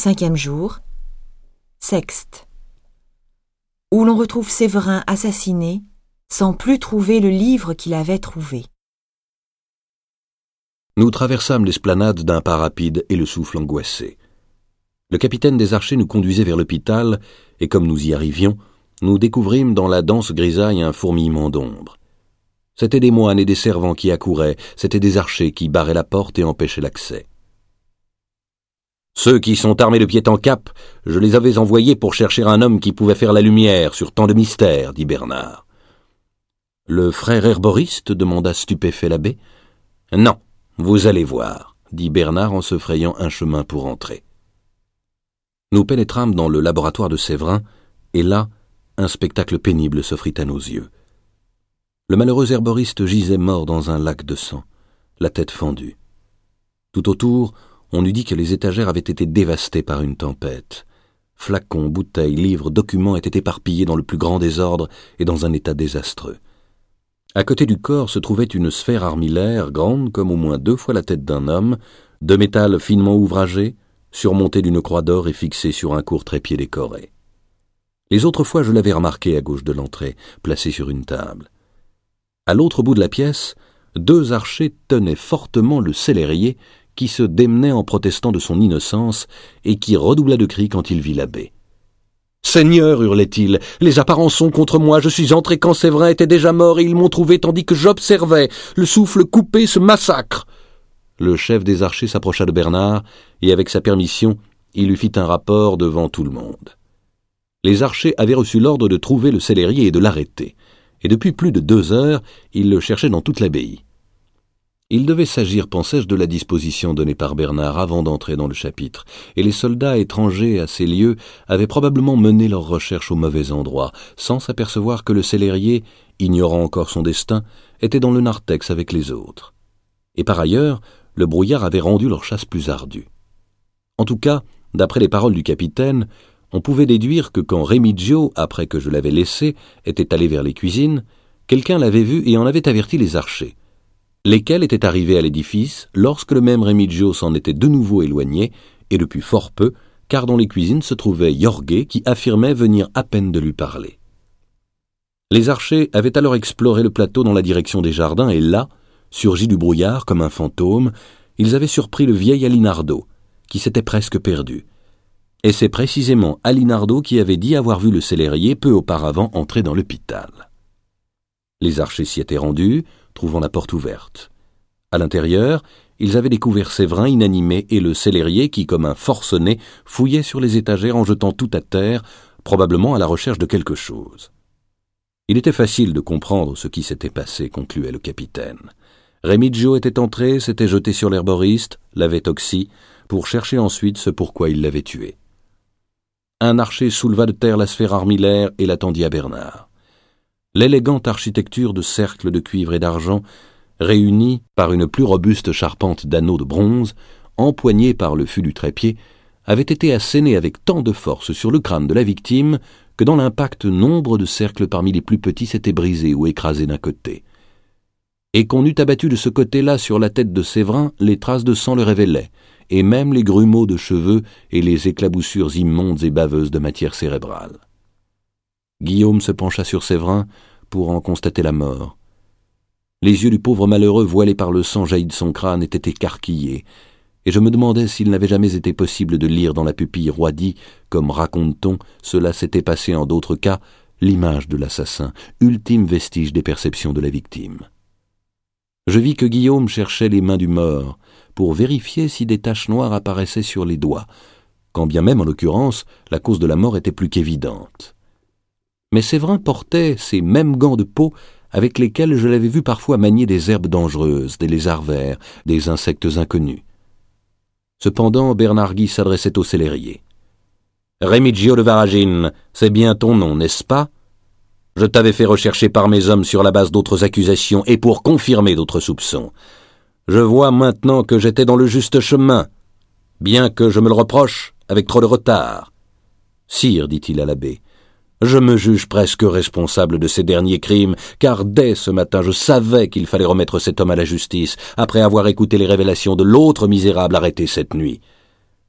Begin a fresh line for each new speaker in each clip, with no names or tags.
5e jour. Sexte. Où l'on retrouve Séverin assassiné, sans plus trouver le livre qu'il avait trouvé.
Nous traversâmes l'esplanade d'un pas rapide et le souffle angoissé. Le capitaine des archers nous conduisait vers l'hôpital, et comme nous y arrivions, nous découvrîmes dans la dense grisaille un fourmillement d'ombre. C'étaient des moines et des servants qui accouraient, c'étaient des archers qui barraient la porte et empêchaient l'accès. Ceux qui sont armés de pied en cap, je les avais envoyés pour chercher un homme qui pouvait faire la lumière sur tant de mystères, dit Bernard. Le frère herboriste demanda stupéfait l'abbé. Non, vous allez voir, dit Bernard en se frayant un chemin pour entrer. Nous pénétrâmes dans le laboratoire de Séverin, et là, un spectacle pénible s'offrit à nos yeux. Le malheureux herboriste gisait mort dans un lac de sang, la tête fendue. Tout autour, on eût dit que les étagères avaient été dévastées par une tempête. Flacons, bouteilles, livres, documents étaient éparpillés dans le plus grand désordre et dans un état désastreux. À côté du corps se trouvait une sphère armillaire grande comme au moins 2 fois la tête d'un homme, de métal finement ouvragé, surmontée d'une croix d'or et fixée sur un court trépied décoré. Les autres fois, je l'avais remarqué à gauche de l'entrée, placé sur une table. À l'autre bout de la pièce, 2 archers tenaient fortement le célérier qui se démenait en protestant de son innocence et qui redoubla de cris quand il vit l'abbé. « Seigneur, hurlait-il, les apparences sont contre moi, je suis entré quand Séverin était déjà mort et ils m'ont trouvé tandis que j'observais, le souffle coupé, ce massacre !» Le chef des archers s'approcha de Bernard et avec sa permission, il lui fit un rapport devant tout le monde. Les archers avaient reçu l'ordre de trouver le célérier et de l'arrêter, et depuis plus de 2 heures, ils le cherchaient dans toute l'abbaye. Il devait s'agir, pensais-je, de la disposition donnée par Bernard avant d'entrer dans le chapitre, et les soldats étrangers à ces lieux avaient probablement mené leurs recherches au mauvais endroit, sans s'apercevoir que le célérier, ignorant encore son destin, était dans le narthex avec les autres. Et par ailleurs, le brouillard avait rendu leur chasse plus ardue. En tout cas, d'après les paroles du capitaine, on pouvait déduire que quand Remigio, après que je l'avais laissé, était allé vers les cuisines, quelqu'un l'avait vu et en avait averti les archers, lesquels étaient arrivés à l'édifice lorsque le même Remigio s'en était de nouveau éloigné, et depuis fort peu, car dans les cuisines se trouvait Jorge qui affirmait venir à peine de lui parler. Les archers avaient alors exploré le plateau dans la direction des jardins, et là, surgi du brouillard comme un fantôme, ils avaient surpris le vieil Alinardo, qui s'était presque perdu. Et c'est précisément Alinardo qui avait dit avoir vu le célérier peu auparavant entrer dans l'hôpital. Les archers s'y étaient rendus, trouvant la porte ouverte. À l'intérieur, ils avaient découvert Séverin inanimé et le célérier qui, comme un forcené, fouillait sur les étagères en jetant tout à terre, probablement à la recherche de quelque chose. Il était facile de comprendre ce qui s'était passé, concluait le capitaine. Remigio était entré, s'était jeté sur l'herboriste, l'avait toxi, pour chercher ensuite ce pourquoi il l'avait tué. Un archer souleva de terre la sphère armillaire et la tendit à Bernard. L'élégante architecture de cercles de cuivre et d'argent, réunie par une plus robuste charpente d'anneaux de bronze, empoignée par le fût du trépied, avait été assénée avec tant de force sur le crâne de la victime que dans l'impact nombre de cercles parmi les plus petits s'étaient brisés ou écrasés d'un côté. Et qu'on eût abattu de ce côté-là sur la tête de Séverin, les traces de sang le révélaient, et même les grumeaux de cheveux et les éclaboussures immondes et baveuses de matière cérébrale. Guillaume se pencha sur Séverin pour en constater la mort. Les yeux du pauvre malheureux voilés par le sang jailli de son crâne étaient écarquillés, et je me demandais s'il n'avait jamais été possible de lire dans la pupille roidie, comme raconte-t-on, cela s'était passé en d'autres cas, l'image de l'assassin, ultime vestige des perceptions de la victime. Je vis que Guillaume cherchait les mains du mort pour vérifier si des taches noires apparaissaient sur les doigts, quand bien même, en l'occurrence, la cause de la mort était plus qu'évidente. Mais Séverin portait ces mêmes gants de peau avec lesquels je l'avais vu parfois manier des herbes dangereuses, des lézards verts, des insectes inconnus. Cependant, Bernard Guy s'adressait au célérier. « Remigio de Varagine, c'est bien ton nom, n'est-ce pas ? Je t'avais fait rechercher par mes hommes sur la base d'autres accusations et pour confirmer d'autres soupçons. Je vois maintenant que j'étais dans le juste chemin, bien que je me le reproche avec trop de retard. Sire, dit-il à l'abbé, je me juge presque responsable de ces derniers crimes, car dès ce matin je savais qu'il fallait remettre cet homme à la justice, après avoir écouté les révélations de l'autre misérable arrêté cette nuit.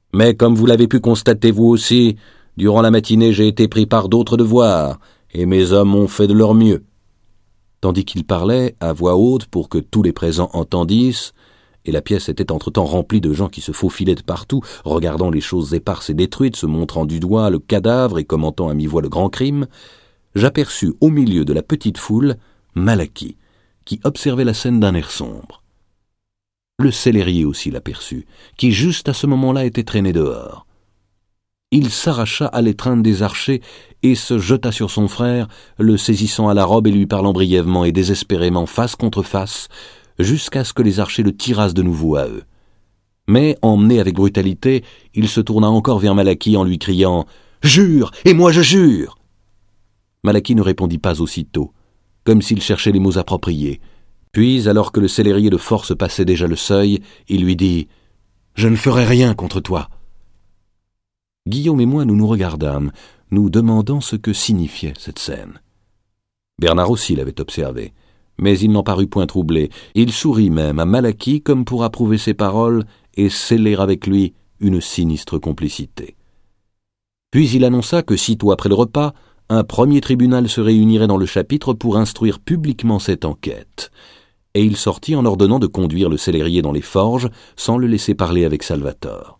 Mais comme vous l'avez pu constater vous aussi, durant la matinée j'ai été pris par d'autres devoirs, et mes hommes ont fait de leur mieux. » Tandis qu'il parlait à voix haute pour que tous les présents entendissent, et la pièce était entre-temps remplie de gens qui se faufilaient de partout, regardant les choses éparses et détruites, se montrant du doigt le cadavre et commentant à mi-voix le grand crime, j'aperçus au milieu de la petite foule Malachie, qui observait la scène d'un air sombre. Le célérier aussi l'aperçut, qui juste à ce moment-là était traîné dehors. Il s'arracha à l'étreinte des archers et se jeta sur son frère, le saisissant à la robe et lui parlant brièvement et désespérément face contre face, jusqu'à ce que les archers le tirassent de nouveau à eux. Mais, emmené avec brutalité, il se tourna encore vers Malachie en lui criant « Jure, et moi je jure !» Malachie ne répondit pas aussitôt, comme s'il cherchait les mots appropriés. Puis, alors que le célérier de force passait déjà le seuil, il lui dit « Je ne ferai rien contre toi !» Guillaume et moi, nous nous regardâmes, nous demandant ce que signifiait cette scène. Bernard aussi l'avait observé, mais il n'en parut point troublé. Il sourit même à Malachie comme pour approuver ses paroles et sceller avec lui une sinistre complicité. Puis il annonça que sitôt après le repas, un premier tribunal se réunirait dans le chapitre pour instruire publiquement cette enquête, et il sortit en ordonnant de conduire le célérier dans les forges sans le laisser parler avec Salvator.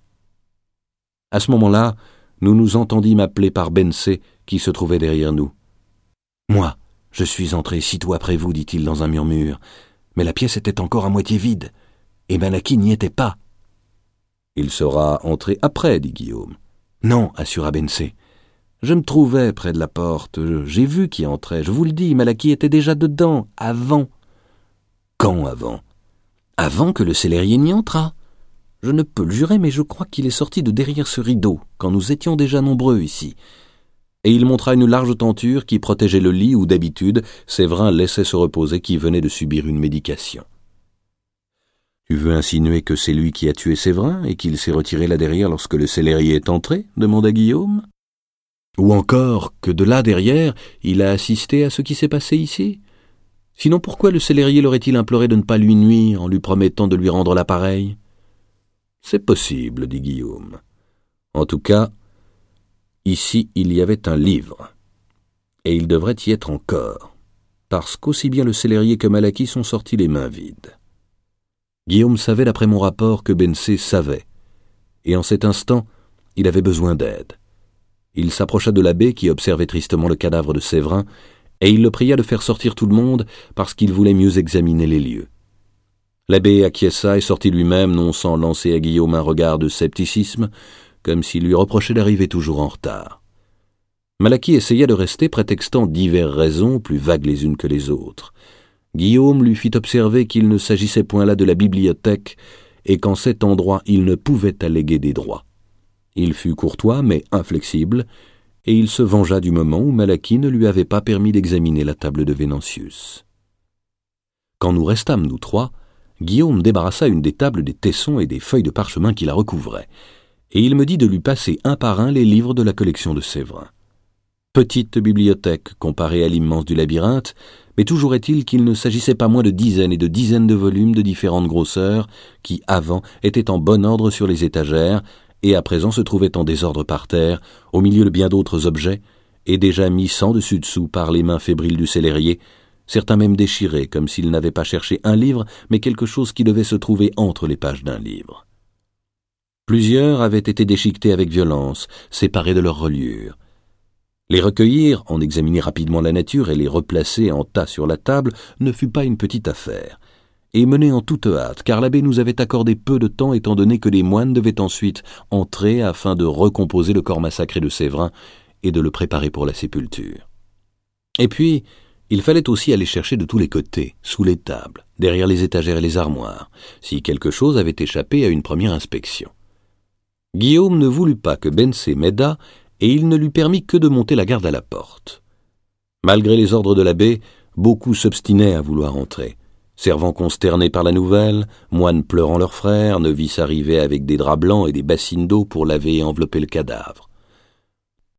À ce moment-là, nous nous entendîmes appeler par Bensé qui se trouvait derrière nous. « Moi, je suis entré sitôt après vous, dit-il dans un murmure, mais la pièce était encore à moitié vide, et Malachie n'y était pas. »« Il sera entré après, dit Guillaume. »« Non, assura Bensé. Je me trouvais près de la porte, j'ai vu qui entrait, je vous le dis, Malachie était déjà dedans, avant. »« Quand avant ?»« Avant que le célérier n'y entrât. Je ne peux le jurer, mais je crois qu'il est sorti de derrière ce rideau, quand nous étions déjà nombreux ici. » Et il montra une large tenture qui protégeait le lit où, d'habitude, Séverin laissait se reposer qui venait de subir une médication. « Tu veux insinuer que c'est lui qui a tué Séverin et qu'il s'est retiré là derrière lorsque le célérier est entré ?» demanda Guillaume. « Ou encore que de là derrière, il a assisté à ce qui s'est passé ici ? Sinon pourquoi le célérier l'aurait-il imploré de ne pas lui nuire en lui promettant de lui rendre l'appareil ?»« C'est possible, dit Guillaume. En tout cas, ici il y avait un livre, et il devrait y être encore, parce qu'aussi bien le célérier que Malachie sont sortis les mains vides. » Guillaume savait d'après mon rapport que Bensé savait, et en cet instant, il avait besoin d'aide. Il s'approcha de l'abbé qui observait tristement le cadavre de Séverin, et il le pria de faire sortir tout le monde parce qu'il voulait mieux examiner les lieux. L'abbé acquiesça et sortit lui-même, non sans lancer à Guillaume un regard de scepticisme, comme s'il lui reprochait d'arriver toujours en retard. Malachie essaya de rester, prétextant diverses raisons, plus vagues les unes que les autres. Guillaume lui fit observer qu'il ne s'agissait point là de la bibliothèque, et qu'en cet endroit il ne pouvait alléguer des droits. Il fut courtois, mais inflexible, et il se vengea du moment où Malachie ne lui avait pas permis d'examiner la table de Vénantius. Quand nous restâmes, nous trois, Guillaume débarrassa une des tables des tessons et des feuilles de parchemin qui la recouvraient, et il me dit de lui passer un par un les livres de la collection de Séverin. Petite bibliothèque comparée à l'immense du labyrinthe, mais toujours est-il qu'il ne s'agissait pas moins de dizaines et de dizaines de volumes de différentes grosseurs qui, avant, étaient en bon ordre sur les étagères et à présent se trouvaient en désordre par terre, au milieu de bien d'autres objets, et déjà mis sans dessus-dessous par les mains fébriles du célérier, certains même déchirés, comme s'ils n'avaient pas cherché un livre, mais quelque chose qui devait se trouver entre les pages d'un livre. Plusieurs avaient été déchiquetés avec violence, séparés de leur reliure. Les recueillir, en examiner rapidement la nature et les replacer en tas sur la table ne fut pas une petite affaire, et menée en toute hâte, car l'abbé nous avait accordé peu de temps étant donné que les moines devaient ensuite entrer afin de recomposer le corps massacré de Séverin et de le préparer pour la sépulture. Et puis, il fallait aussi aller chercher de tous les côtés, sous les tables, derrière les étagères et les armoires, si quelque chose avait échappé à une première inspection. Guillaume ne voulut pas que Bensé m'aidât, et il ne lui permit que de monter la garde à la porte. Malgré les ordres de l'abbé, beaucoup s'obstinaient à vouloir entrer. Servants consternés par la nouvelle, moines pleurant leurs frères, novices arrivés avec des draps blancs et des bassines d'eau pour laver et envelopper le cadavre.